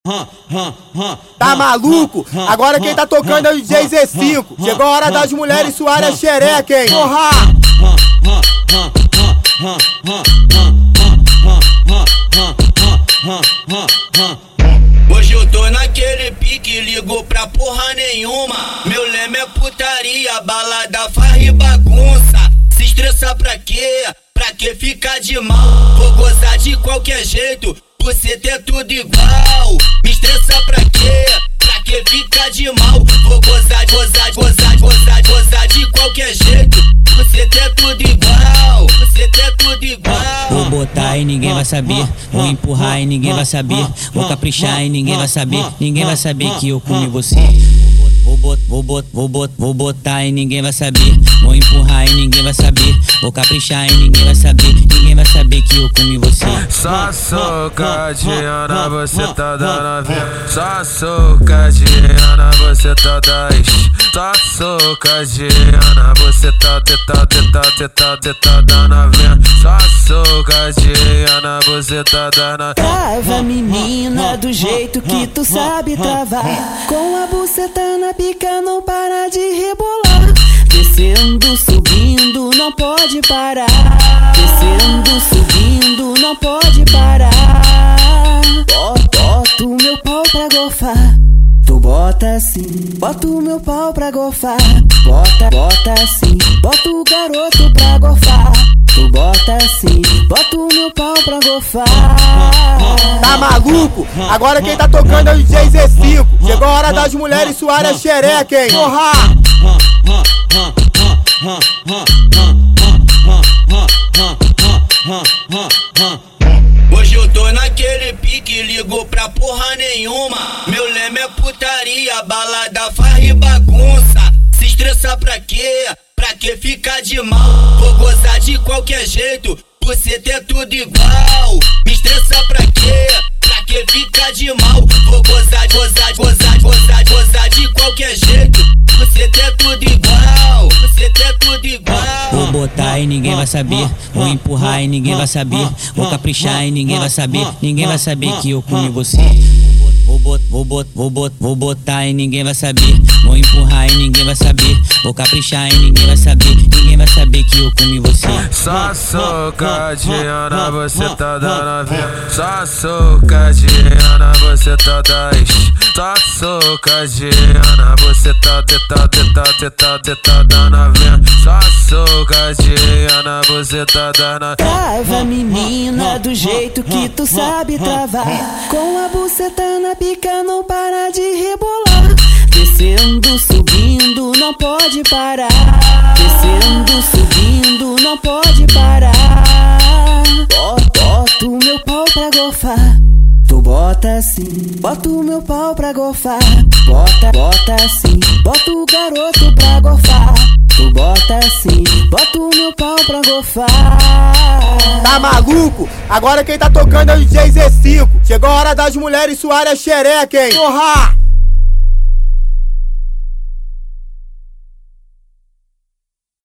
Tá maluco? Agora quem tá tocando é o DJ Z5. Chegou a hora das mulheres suarem a xereca, hein? Porra! Hoje eu tô naquele pique, ligo pra porra nenhuma. Meu lema é putaria, balada, farra e bagunça. Se estressa pra quê? Pra que ficar de mal? Vou gozar de qualquer jeito, você tem tudo igual. Me estressa pra quê? Pra que ficar de mal? Vou gozar de qualquer jeito, você tem tudo igual. Você tem tudo igual. Vou botar e ninguém vai saber, vou empurrar e ninguém vai saber, vou caprichar e ninguém vai saber, ninguém vai saber que eu comi você. Vou botar e ninguém vai saber, vou empurrar e ninguém vai saber, vou caprichar e ninguém vai saber, ninguém vai saber que eu comi você. Só socadinha, você tá dando. Só socadinha, você tá dando. Só socadinha, você tá dando. Só socadinha, você tá dando. Trava, menina, do jeito que tu sabe travar. Com a buceta na pica, não para de rebolar. Descendo, subindo, não pode parar. Descendo, subindo, não pode parar. Bota o meu pau pra gofar. Tu bota assim, bota o meu pau pra gofar. Bota assim, bota o garoto pra gofar. Tu bota assim, bota o meu pau pra gofar. Tá maluco? Agora quem tá tocando é o DJ Z5. Chegou a hora das mulheres suarem a xereca, hein? Porra! Hoje eu tô naquele pique, ligo pra porra nenhuma. Meu lema é putaria, balada, farra e bagunça. Se estressa pra quê? Pra que ficar de mal? Vou gozar de qualquer jeito, você tem tudo igual. Me estressa pra quê? Pra que ficar de mal? Vou gozar de qualquer jeito, você tem tudo igual. Você tem tudo igual. Vou botar e ninguém vai saber, vou empurrar e ninguém vai saber, vou caprichar e ninguém vai saber, ninguém vai saber que eu comi você. Vou botar e ninguém vai saber, vou empurrar e ninguém vai saber, vou caprichar e ninguém vai saber, ninguém vai saber que eu comi você. Só socadinha, você tá dando. Só socadinha, você tá dando. Só socadinha, você tá dando. Só socadinha, você tá dando. Trava, menina, do jeito que tu sabe travar. Com a buceta na pica, não para de rebolar. Descendo, subindo, não pode parar. Descendo, subindo, não pode parar. Bota o meu pau pra gofar. Tu bota assim, bota o meu pau pra gofar. Bota assim, bota o garoto pra gofar. Tu bota assim, bota o meu pau pra gofar. Tá maluco? Agora quem tá tocando é o DJ Z5. Chegou a hora das mulheres suarem a xereca, hein? Porra!